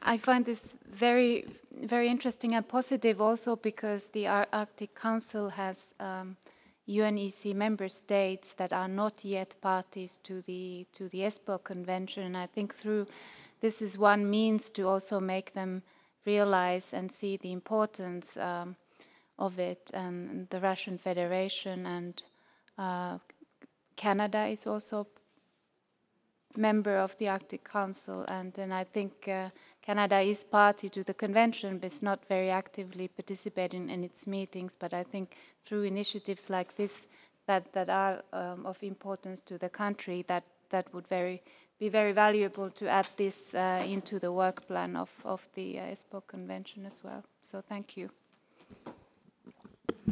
I find this very interesting and positive also because the Arctic Council has UNEC member states that are not yet parties to the Espoo Convention. I think through this is one means to also make them realize and see the importance of it. And the Russian Federation and Canada is also member of the Arctic Council, and I think Canada is party to the convention, but it's not very actively participating in its meetings. But I think through initiatives like this that are of importance to the country, that would be very valuable to add this into the work plan of the Espoo Convention as well. So thank you.